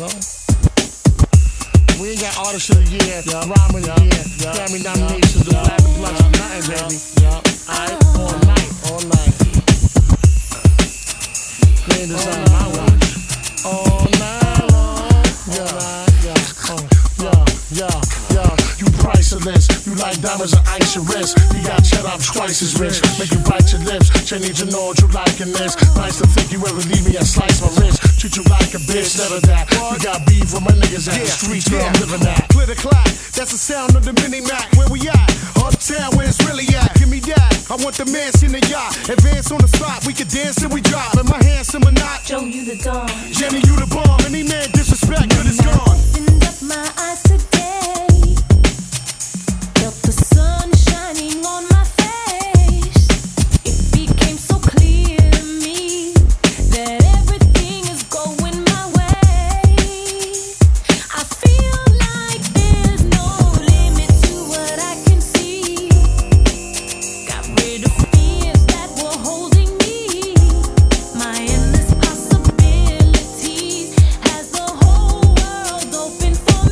know? We ain't got Artist of the Year, Rhyme of the Year, Grammy nominations, the Black Plus, nothing, baby. Alright, all night. Playing this on my watch. All night long. You priceless. You like diamonds and ice your wrist. You got cheddar, I'm twice as rich. Make you bite your lips. She need to know what you like in this. Nice to think you ever leave me and slice my wrist. Treat you like a bitch, never that. We got beef with my niggas at the streets where I'm living at. Clear the clock, that's the sound of the mini-mac. Where we at? Uptown, where it's really at. Give me that, I want the mansion and yacht. Advance on the spot, we can dance till we drop. Am I handsome or not? Joe, you the dawn. Jenny, you the bomb. Any man disrespect, good is gone. Opened up my eyes today. Felt the sun shining on my face. It became so clear to me that everything is going my way. I feel like there's no limit to what I can see. Got rid of fears that were holding me. My endless possibilities has the whole world open for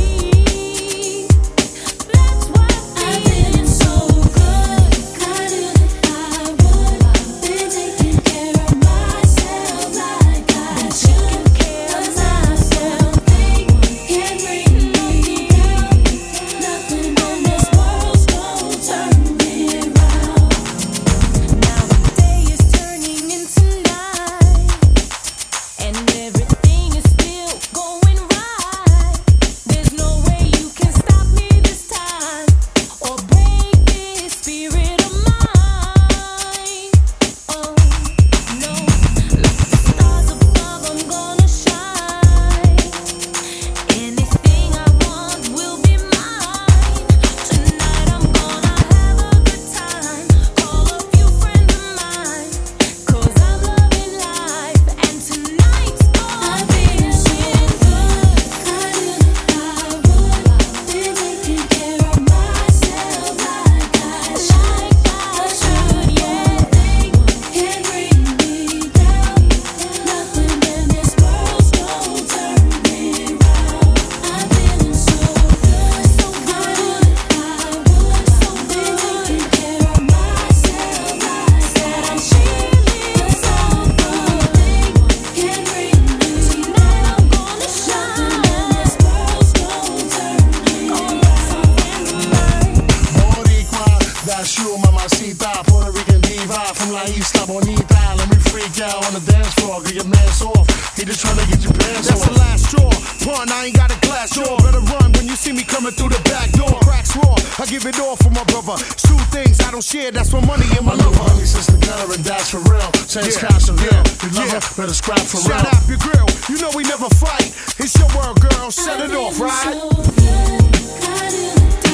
me. That's why I've been so good. I knew that I would. Been taking care of myself like I should. 'Cause myself can't bring me down. Nothing in this world's gonna turn me around. Now the day is turning into night, and everything is still going right. There's no way you can stop me this time or break this spirit of mine. Oh no, like the stars above, I'm gonna shine. Anything I want will be mine. Tonight I'm gonna have a good time. Call a few friends of mine, 'cause I'm loving life, and tonight's gonna be good. I knew that I would. Been taking care of myself like I should. Yeah, can't bring me down. Nothing in this world's gonna turn me around. I've been so good, so good. I would, so been taking care of myself like said I'm feeling so good. Can't bring me tonight. I'm gonna shine. This world's gonna turn me around. Boricua, that's you, mamacita. Puerto Rican diva from La Isla Bonita. Let me freak out on the dance floor. Get your man's off. He just trying to get your pants That's the off. last straw. Pun, I ain't got a glass door. Better run when you see me coming through the back door. Cracks raw, I give it all for my brother. Two things I don't share, that's my money and my My little lover. honey sister Gunner, and that's for real. Saying Yeah. Scotch and real. You love Yeah. her, better scrap for Shut real. up your grill, you know we never fight. It's your world, girl, set it off, right? So good, I knew that